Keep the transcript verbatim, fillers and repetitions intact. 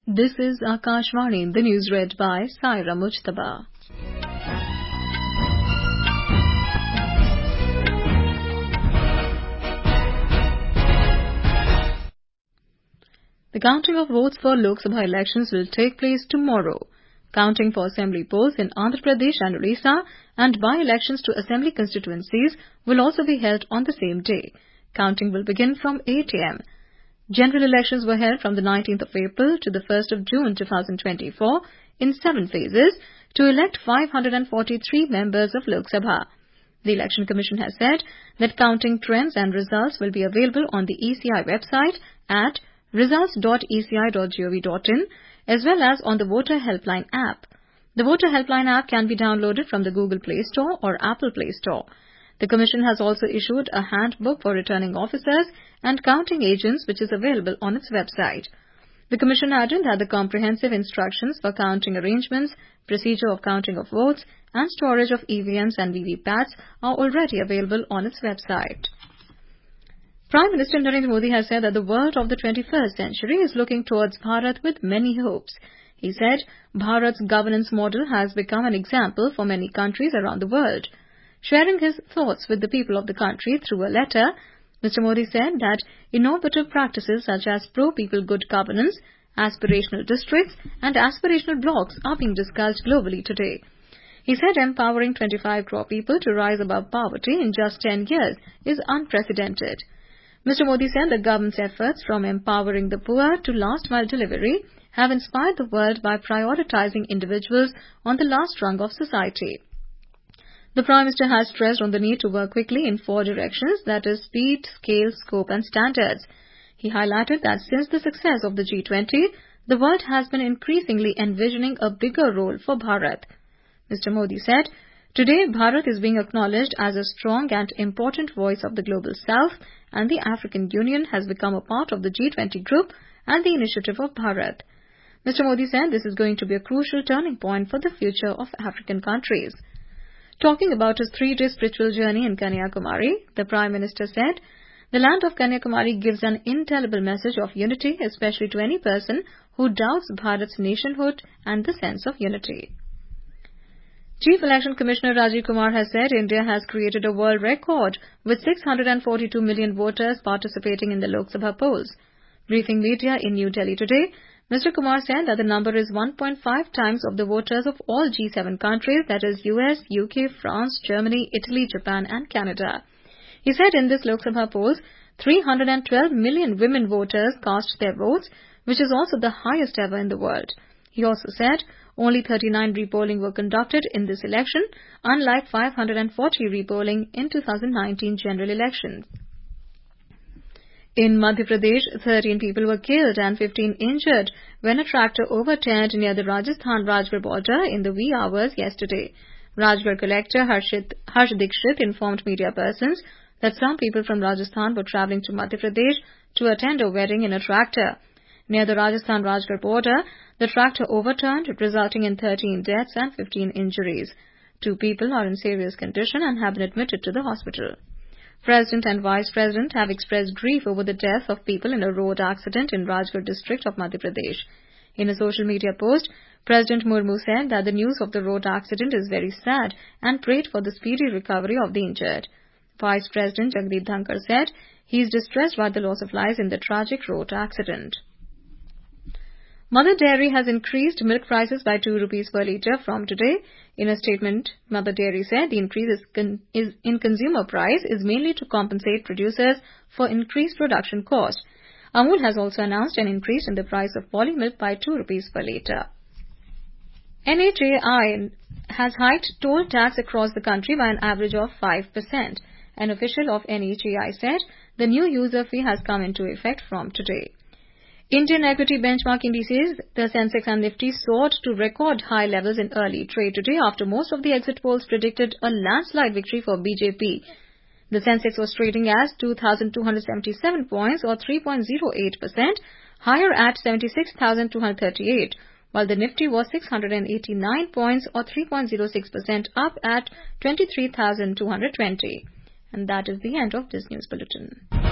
This is Akashvani, the news read by Saira Mujtaba. The counting of votes for Lok Sabha elections will take place tomorrow. Counting for assembly polls in Andhra Pradesh and Orissa and by-elections to assembly constituencies will also be held on the same day. Counting will begin from eight a m General elections were held from the nineteenth of April to the first of June two thousand twenty-four in seven phases to elect five hundred forty-three members of Lok Sabha. The Election Commission has said that counting trends and results will be available on the E C I website at results dot e c i dot gov dot in as well as on the Voter Helpline app. The Voter Helpline app can be downloaded from the Google Play Store or Apple Play Store. The Commission has also issued a handbook for returning officers and counting agents which is available on its website. The Commission added that the comprehensive instructions for counting arrangements, procedure of counting of votes and storage of E V Ms and V V Pats are already available on its website. Prime Minister Narendra Modi has said that the world of the twenty-first century is looking towards Bharat with many hopes. He said Bharat's governance model has become an example for many countries around the world. Sharing his thoughts with the people of the country through a letter, Mister Modi said that innovative practices such as pro-people good governance, aspirational districts and aspirational blocks are being discussed globally today. He said empowering twenty-five crore people to rise above poverty in just ten years is unprecedented. Mister Modi said the government's efforts from empowering the poor to last-mile delivery have inspired the world by prioritizing individuals on the last rung of society. The Prime Minister has stressed on the need to work quickly in four directions, that is speed, scale, scope and standards. He highlighted that since the success of the G twenty, the world has been increasingly envisioning a bigger role for Bharat. Mister Modi said, "Today, Bharat is being acknowledged as a strong and important voice of the Global South, and the African Union has become a part of the G twenty group and the initiative of Bharat." Mister Modi said this is going to be a crucial turning point for the future of African countries. Talking about his three-day spiritual journey in Kanyakumari, the Prime Minister said, "The land of Kanyakumari gives an indelible message of unity, especially to any person who doubts Bharat's nationhood and the sense of unity." Chief Election Commissioner Rajiv Kumar has said India has created a world record with six hundred forty-two million voters participating in the Lok Sabha polls. Briefing media in New Delhi today, Mister Kumar said that the number is one point five times of the voters of all G seven countries, that is U S, U K, France, Germany, Italy, Japan and Canada. He said in this Lok Sabha polls, three hundred twelve million women voters cast their votes, which is also the highest ever in the world. He also said only thirty-nine repolling were conducted in this election, unlike five hundred forty repolling in two thousand nineteen general elections. In Madhya Pradesh, thirteen people were killed and fifteen injured when a tractor overturned near the Rajasthan-Rajgarh border in the wee hours yesterday. Rajgarh collector Harshit, Harsh Dikshit informed media persons that some people from Rajasthan were travelling to Madhya Pradesh to attend a wedding in a tractor. Near the Rajasthan-Rajgarh border, the tractor overturned, resulting in thirteen deaths and fifteen injuries. Two people are in serious condition and have been admitted to the hospital. President and Vice President have expressed grief over the death of people in a road accident in Rajgarh district of Madhya Pradesh. In a social media post, President Murmu said that the news of the road accident is very sad and prayed for the speedy recovery of the injured. Vice President Jagdeep Dhankar said he is distressed by the loss of lives in the tragic road accident. Mother Dairy has increased milk prices by two rupees per litre from today. In a statement, Mother Dairy said the increase is con is in consumer price is mainly to compensate producers for increased production cost. Amul has also announced an increase in the price of polymilk by two rupees per litre. N H A I has hiked toll tax across the country by an average of five percent. An official of N H A I said the new user fee has come into effect from today. Indian equity benchmark indices, the Sensex and Nifty soared to record high levels in early trade today after most of the exit polls predicted a landslide victory for B J P. The Sensex was trading as two thousand two hundred seventy-seven points or three point zero eight percent, higher at seventy-six thousand two hundred thirty-eight, while the Nifty was six hundred eighty-nine points or three point zero six percent up at twenty-three thousand two hundred twenty. And that is the end of this news bulletin.